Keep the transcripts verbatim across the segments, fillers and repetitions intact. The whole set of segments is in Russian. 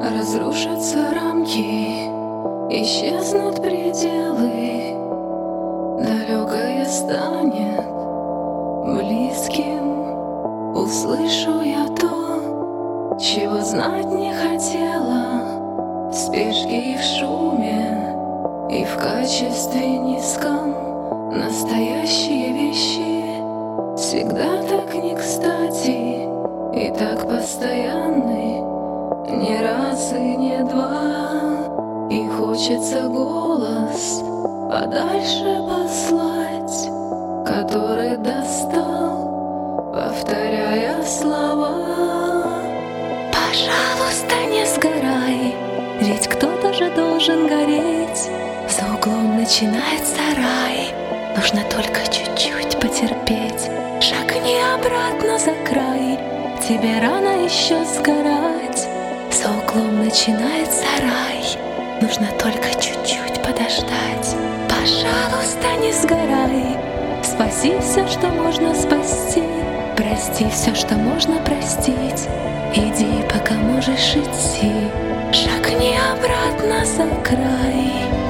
Разрушатся рамки, исчезнут пределы, далекое станет близким. Услышу я то, чего знать не хотела, в спешке и в шуме, и в качестве низком. Настоящие вещи всегда так не кстати и так постоянны, не раз и не два. И хочется голос подальше послать, который достал, повторяя слова. Пожалуйста, не сгорай, ведь кто-то же должен гореть. За углом начинается рай, нужно только чуть-чуть потерпеть. Шагни обратно за край, тебе рано еще сгорать. За углом начинается рай, нужно только чуть-чуть подождать. Пожалуйста, не сгорай, спаси все, что можно спасти, прости все, что можно простить. Иди, пока можешь идти, шагни обратно за край.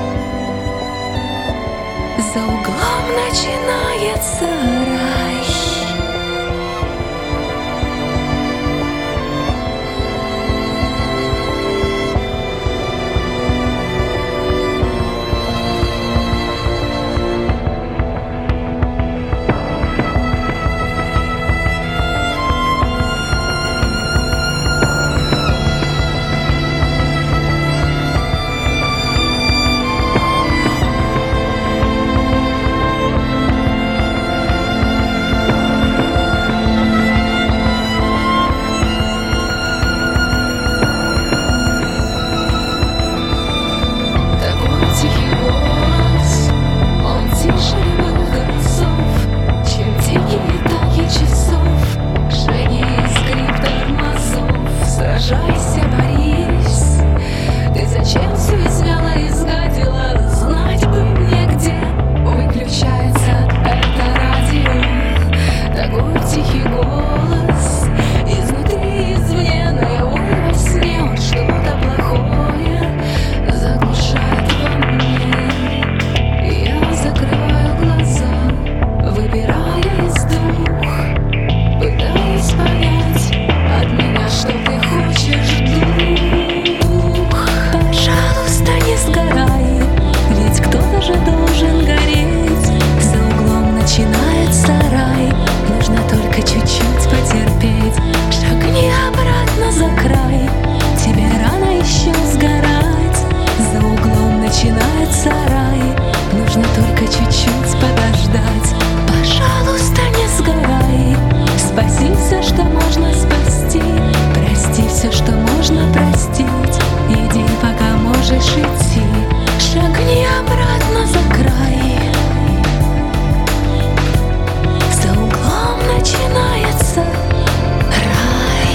За углом начинается рай. Сражайся, борись. Ты зачем все измяла и сгадила? Знать бы мне, где выключается это радио. Такой тихий голос изнутри, извне, наяву во сне. Он что-то плохое заглушает во мне. И я закрываю глаза, выбирая из двух, пытаюсь понять от меня, что ты хочешь, дух. Пожалуйста, не сгорай, ведь кто-то же должен гореть. За углом начинается рай, нужно только чуть-чуть потерпеть. Шагни обратно за край, тебе рано еще сгорать. За углом начинается рай, нужно только чуть-чуть подождать. Пожалуйста, не сгорай, спаси все, что можно спасти, прости все, что можно простить. Иди, пока можешь идти, шагни обратно за край. За углом начинается рай.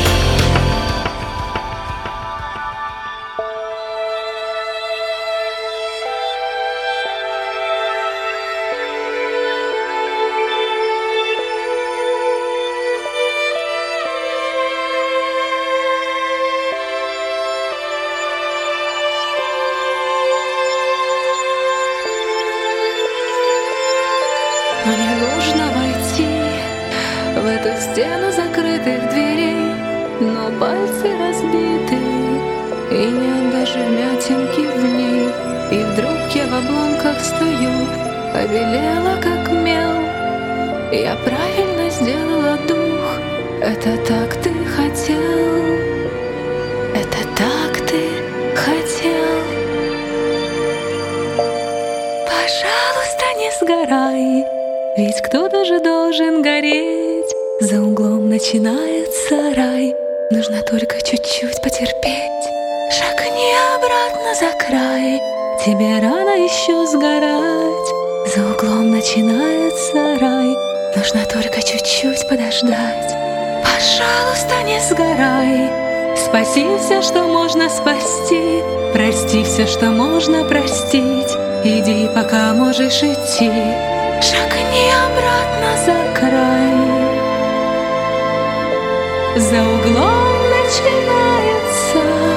Мне нужно войти в эту стену закрытых дверей, но пальцы разбиты, и нет даже мятинки в ней. И вдруг я в обломках стою, побелела как мел. Я правильно сделала дух, это так ты хотел, это так ты хотел. Пожалуйста, не сгорай, ведь кто-то же должен гореть. За углом начинается рай, нужно только чуть-чуть потерпеть. Шагни обратно за край, тебе рано еще сгорать. За углом начинается рай, нужно только чуть-чуть подождать. Пожалуйста, не сгорай, спаси все, что можно спасти, прости все, что можно простить. Иди, пока можешь идти, шагни обратно за край. За углом начинается